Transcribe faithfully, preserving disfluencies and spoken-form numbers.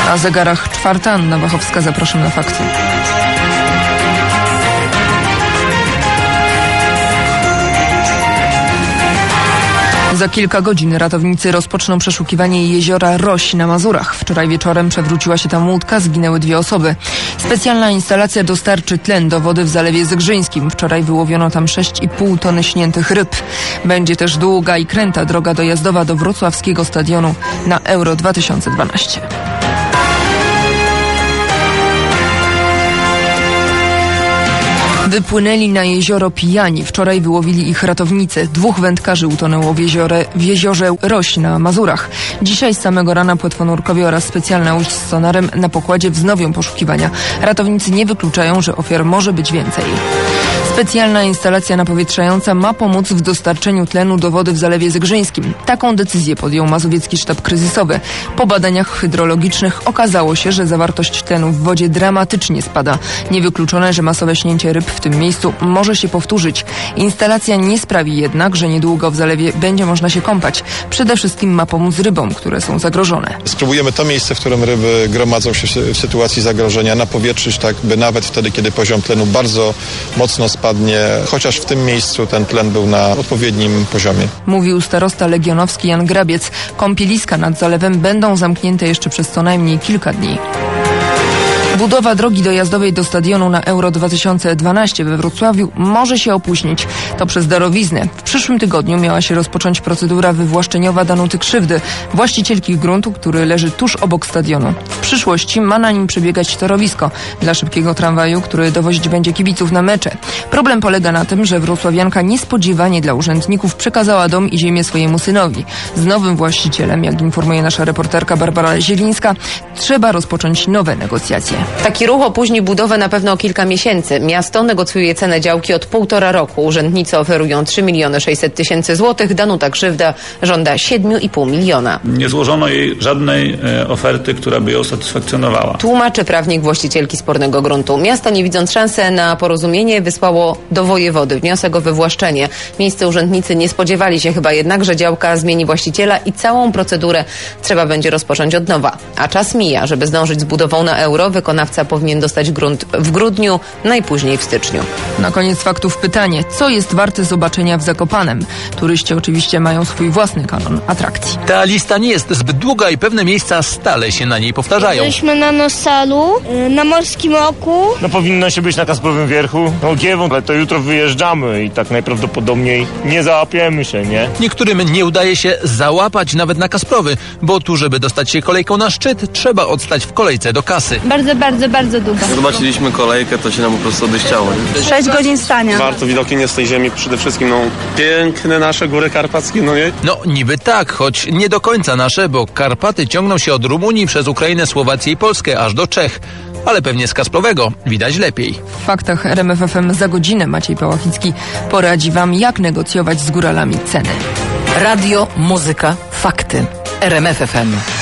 Na zegarach czwarta, Anna Wachowska, zapraszam na fakty. Za kilka godzin ratownicy rozpoczną przeszukiwanie jeziora Roś na Mazurach. Wczoraj wieczorem przewróciła się tam łódka, zginęły dwie osoby. Specjalna instalacja dostarczy tlen do wody w Zalewie Zegrzyńskim. Wczoraj wyłowiono tam sześć i pół tony śniętych ryb. Będzie też długa i kręta droga dojazdowa do wrocławskiego stadionu na Euro dwa tysiące dwanaście. Wypłynęli na jezioro pijani. Wczoraj wyłowili ich ratownicy. Dwóch wędkarzy utonęło w, jeziorze, w jeziorze Roś na Mazurach. Dzisiaj z samego rana płetwonurkowie oraz specjalna łódź z sonarem na pokładzie wznowią poszukiwania. Ratownicy nie wykluczają, że ofiar może być więcej. Specjalna instalacja napowietrzająca ma pomóc w dostarczeniu tlenu do wody w Zalewie Zegrzyńskim. Taką decyzję podjął Mazowiecki Sztab Kryzysowy. Po badaniach hydrologicznych okazało się, że zawartość tlenu w wodzie dramatycznie spada. Niewykluczone, że masowe śnięcie ryb w tym miejscu może się powtórzyć. Instalacja nie sprawi jednak, że niedługo w zalewie będzie można się kąpać. Przede wszystkim ma pomóc rybom, które są zagrożone. Spróbujemy to miejsce, w którym ryby gromadzą się w sytuacji zagrożenia, napowietrzyć tak, by nawet wtedy, kiedy poziom tlenu bardzo mocno spadnie, chociaż w tym miejscu ten tlen był na odpowiednim poziomie. Mówił starosta legionowski Jan Grabiec. Kąpieliska nad zalewem będą zamknięte jeszcze przez co najmniej kilka dni. Budowa drogi dojazdowej do stadionu na Euro dwa tysiące dwanaście we Wrocławiu może się opóźnić. To przez darowiznę. W przyszłym tygodniu miała się rozpocząć procedura wywłaszczeniowa Danuty Krzywdy, właścicielki gruntu, który leży tuż obok stadionu. W przyszłości ma na nim przebiegać torowisko dla szybkiego tramwaju, który dowozić będzie kibiców na mecze. Problem polega na tym, że wrocławianka niespodziewanie dla urzędników przekazała dom i ziemię swojemu synowi. Z nowym właścicielem, jak informuje nasza reporterka Barbara Zielińska, trzeba rozpocząć nowe negocjacje. Taki ruch opóźni budowę na pewno o kilka miesięcy. Miasto negocjuje cenę działki od półtora roku. Urzędnicy oferują trzy miliony sześćset tysięcy złotych. Danuta Krzywda żąda siedem i pół miliona. Nie złożono jej żadnej e, oferty, która by ją satysfakcjonowała. Tłumaczy prawnik właścicielki spornego gruntu. Miasto, nie widząc szansy na porozumienie, wysłało do wojewody wniosek o wywłaszczenie. Miejsce urzędnicy nie spodziewali się chyba jednak, że działka zmieni właściciela i całą procedurę trzeba będzie rozpocząć od nowa. A czas mija. Żeby zdążyć z budową na Euro, wykonawca powinien dostać grunt w grudniu, najpóźniej w styczniu. Na koniec faktów pytanie, co jest warte zobaczenia w Zakopanem? Turyści oczywiście mają swój własny kanon atrakcji. Ta lista nie jest zbyt długa i pewne miejsca stale się na niej powtarzają. Byliśmy na Nosalu, na Morskim Oku. No powinno się być na Kasprowym Wierchu, no Giewon, ale to jutro wyjeżdżamy i tak najprawdopodobniej nie załapiemy się, nie? Niektórym nie udaje się załapać nawet na Kasprowy, bo tu, żeby dostać się kolejką na szczyt, trzeba odstać w kolejce do kasy. Bardzo, bardzo, bardzo długo. Zobaczyliśmy kolejkę, to się nam po prostu odechciało. Sześć godzin stania. Warto widoki nie z tej ziemi, przede wszystkim no piękne nasze góry karpackie, no nie? No niby tak, choć nie do końca nasze, bo Karpaty ciągną się od Rumunii przez Ukrainę, Słowację i Polskę aż do Czech. Ale pewnie z Kasprowego widać lepiej. W faktach R M F F M za godzinę Maciej Pałachicki poradzi Wam, jak negocjować z góralami ceny. Radio, muzyka, fakty. R M F F M.